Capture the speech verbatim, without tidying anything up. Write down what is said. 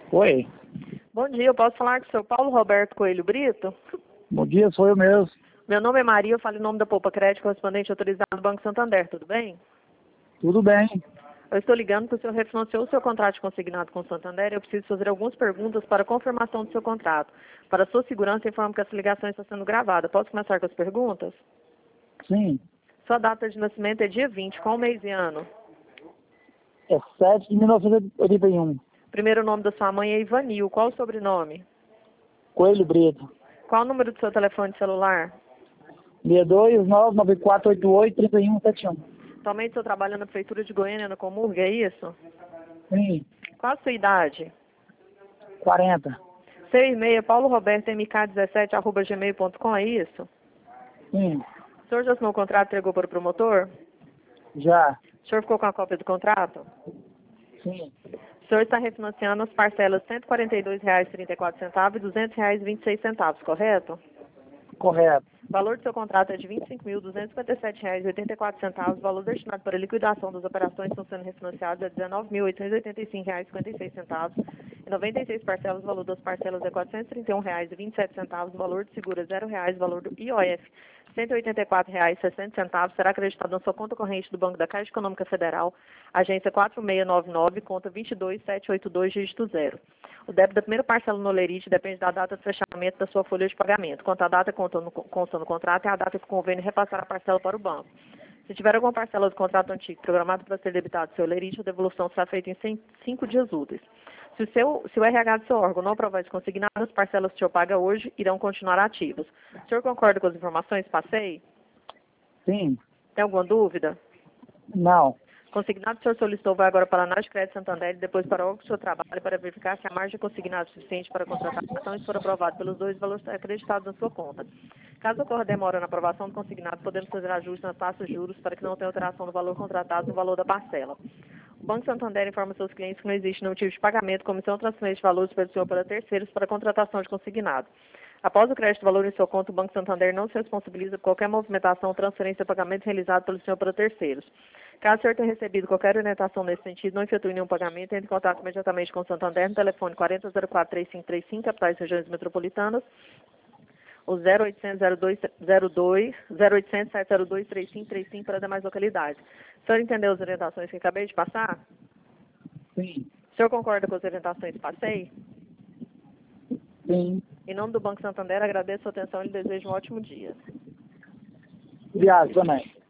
Oi, Bom dia, eu posso falar com o senhor Paulo Roberto Coelho Brito? bom dia, sou eu mesmo. Meu nome é Maria, eu falo em nome da Poupa Crédito, correspondente autorizado do Banco Santander, tudo bem? Tudo bem? Eu estou ligando porque o senhor refinanciou o seu contrato de consignado com o Santander e eu preciso fazer algumas perguntas para confirmação do seu contrato. Para sua segurança, informo que essa ligação está sendo gravada. Posso começar com as perguntas? Sim, Sua data de nascimento é dia vinte, qual mês e ano? é sete de mil novecentos e oitenta e um. Primeiro nome da sua mãe é Ivanil, qual o sobrenome? Coelho Brito. Qual o número do seu telefone celular? seis dois nove nove quatro oito oito três um sete um. Atualmente o senhor trabalha na Prefeitura de Goiânia, na Comurg, é isso? Sim, Qual a sua idade? quarenta. Seu e-mail é paulo roberto m k dezessete arroba gmail ponto com, é isso? Sim, O senhor já assinou o contrato e entregou para o promotor? já. O senhor ficou com a cópia do contrato? Sim, O senhor está refinanciando as parcelas cento e quarenta e dois reais e trinta e quatro centavos e duzentos reais e vinte e seis centavos, correto? correto. O valor do seu contrato é de vinte e cinco mil duzentos e cinquenta e sete reais e oitenta e quatro centavos. O valor destinado para a liquidação das operações que estão sendo refinanciadas é dezenove mil oitocentos e oitenta e cinco reais e cinquenta e seis centavos. Em noventa e seis parcelas, o valor das parcelas é quatrocentos e trinta e um reais e vinte e sete centavos. O valor de seguro é zero reais. O valor do I O F cento e oitenta e quatro reais e sessenta centavos. Será acreditado na sua conta corrente do Banco da Caixa Econômica Federal, agência quatro seis nove nove, conta vinte e dois sete oito dois, dígito zero. O débito da primeira parcela no Lerite depende da data de fechamento da sua folha de pagamento. Quanto à data consta no, consta no contrato, é a data que o convênio repassar a parcela para o banco. Se tiver alguma parcela do contrato antigo programado para ser debitado do seu Lerite, a devolução será feita em cinco dias úteis. Se o, seu, se o R H do seu órgão não aprovar esse consignado, as parcelas que o senhor paga hoje irão continuar ativas. O senhor concorda com as informações que passei? Sim, Tem alguma dúvida? não. Consignado que o senhor solicitou vai agora para a análise de crédito Santander e depois para o órgão do seu trabalho para verificar se a margem consignada é suficiente para a contratação e se for aprovado pelos dois valores acreditados na sua conta. Caso ocorra demora na aprovação do consignado, podemos fazer ajustes nas taxas de juros para que não tenha alteração no valor contratado no valor da parcela. O Banco Santander informa seus clientes que não existe nenhum tipo de pagamento, comissão ou transferência de valores pelo senhor para terceiros para a contratação de consignado. Após o crédito de valor em sua conta, o Banco Santander não se responsabiliza por qualquer movimentação, transferência ou pagamento realizado pelo senhor para terceiros. Caso o senhor tenha recebido qualquer orientação nesse sentido, não efetue nenhum pagamento, entre em contato imediatamente com o Santander no telefone quatro zero zero quatro, três cinco três cinco, capitais e regiões metropolitanas, o zero oitocentos, zero dois, zero dois, zero oitocentos, sete zero dois, três cinco três cinco para demais localidades. O senhor entendeu as orientações que acabei de passar? Sim, O senhor concorda com as orientações que passei? sim. Em nome do Banco Santander, agradeço a sua atenção e lhe desejo um ótimo dia. Obrigado também.